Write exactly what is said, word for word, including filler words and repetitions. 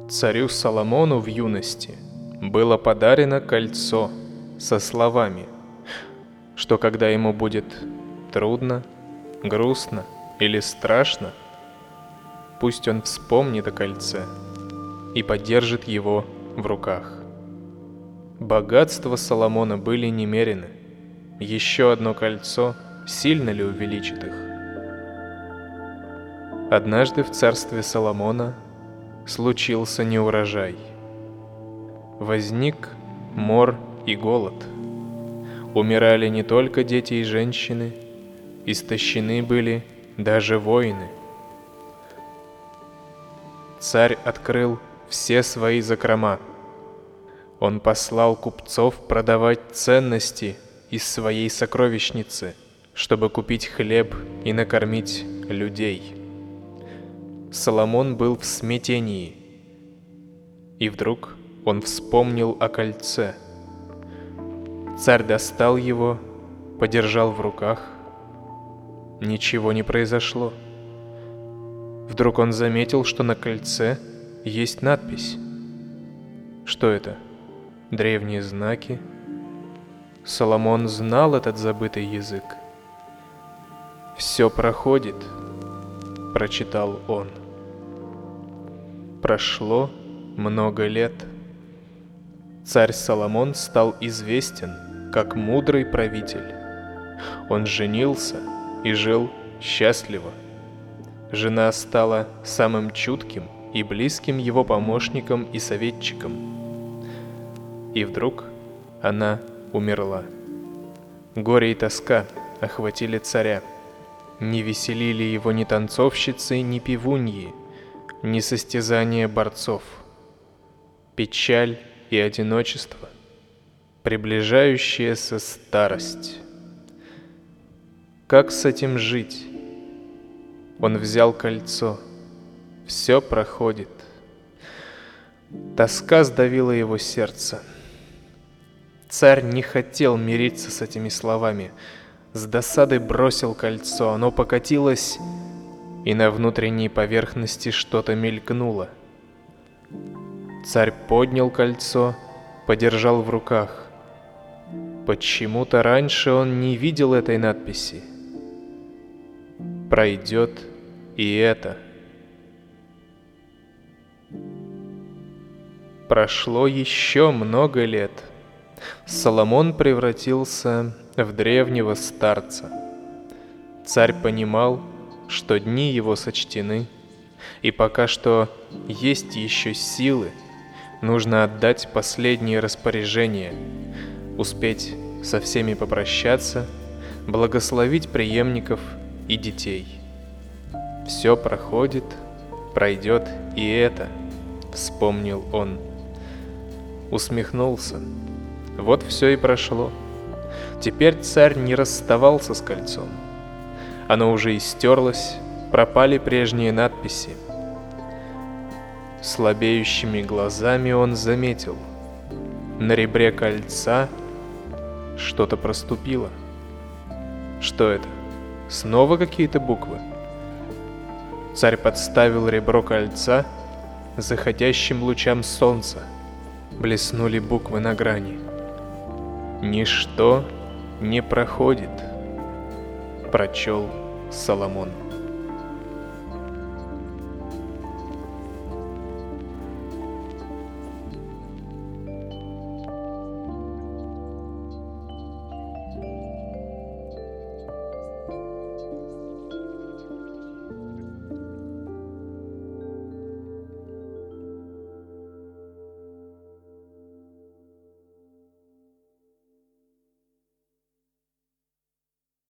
Царю Соломону в юности было подарено кольцо со словами, что когда ему будет трудно, грустно или страшно, пусть он вспомнит о кольце и подержит его в руках. Богатства Соломона были немерены. Еще одно кольцо сильно ли увеличит их? Однажды в царстве Соломона случился неурожай. Возник мор и голод. Умирали не только дети и женщины, истощены были даже воины. Царь открыл все свои закрома. Он послал купцов продавать ценности из своей сокровищницы, чтобы купить хлеб и накормить людей. Соломон был в смятении, и вдруг он вспомнил о кольце. Царь достал его, подержал в руках. Ничего не произошло. Вдруг он заметил, что на кольце есть надпись. Что это? Древние знаки? Соломон знал этот забытый язык. «Все проходит», — прочитал он. Прошло много лет. Царь Соломон стал известен как мудрый правитель. Он женился и жил счастливо. Жена стала самым чутким и близким его помощником и советчиком. И вдруг она умерла. Горе и тоска охватили царя. Не веселили его ни танцовщицы, ни певуньи, ни состязания борцов. Печаль и одиночество, приближающаяся старость. Как с этим жить? Он взял кольцо. Все проходит. Тоска сдавила его сердце. Царь не хотел мириться с этими словами. С досадой бросил кольцо. Оно покатилось, и на внутренней поверхности что-то мелькнуло. Царь поднял кольцо, подержал в руках. Почему-то раньше он не видел этой надписи. Пройдет и это. Прошло еще много лет. Соломон превратился в древнего старца. Царь понимал, что дни его сочтены, и пока что есть еще силы, нужно отдать последние распоряжения, успеть со всеми попрощаться, благословить преемников и детей. Все проходит, пройдет и это, вспомнил он. Усмехнулся. Вот все и прошло. Теперь царь не расставался с кольцом. Оно уже истерлось, пропали прежние надписи. Слабеющими глазами он заметил. На ребре кольца что-то проступило. Что это? Снова какие-то буквы? Царь подставил ребро кольца заходящим лучам солнца. Блеснули буквы на грани. «Ничто не проходит», — прочел Соломон.